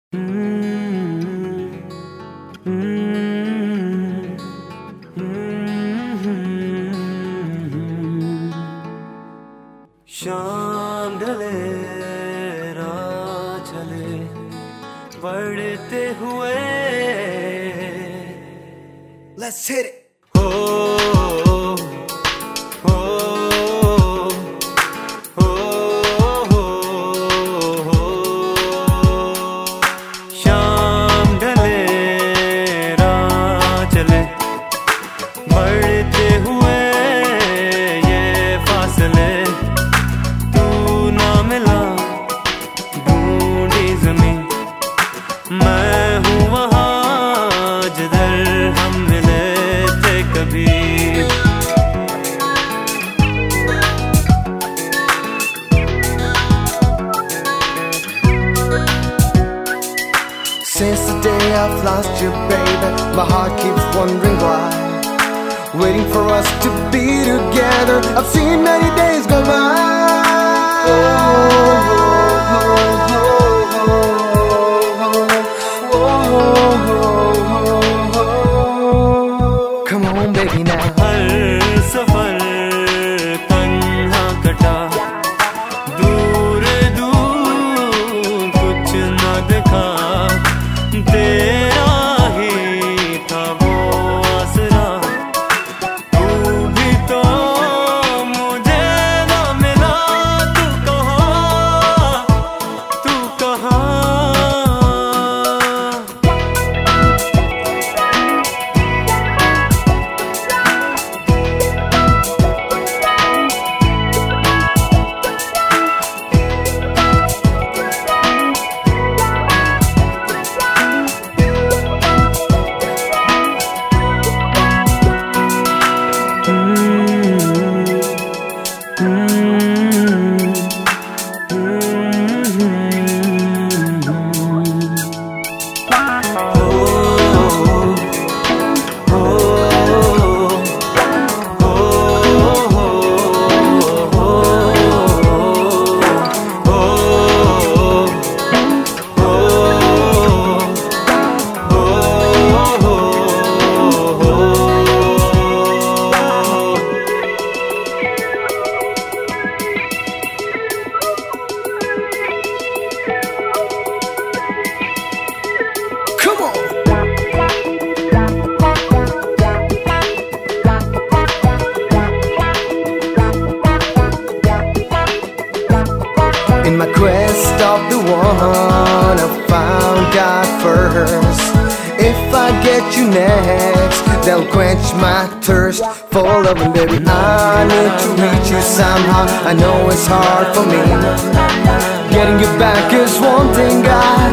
शाम ढले रात चले बढ़ते हुए Let's hit it. हो हो हो हो शाम ढले रात चले बढ़ते हुए ये फासले तू ना मिला ढूंढी ज़मीं मैं हूँ वहाँ जिधर हम मिले थे कभी। Since the day I've lost you, baby, my heart keeps wondering why. Waiting for us to be together, I've seen many days go by. Come on, baby, now. हर सफर तन्हा कटा दूर दूर कुछ न दिखा तेरा ही था वो आसरा तू भी तो मुझे ना मिला तू कहाँ In my quest of the one I found God first. If I get you next, they'll quench my thirst for loving, baby. I need to reach you somehow. I know it's hard for me. Getting you back is one thing I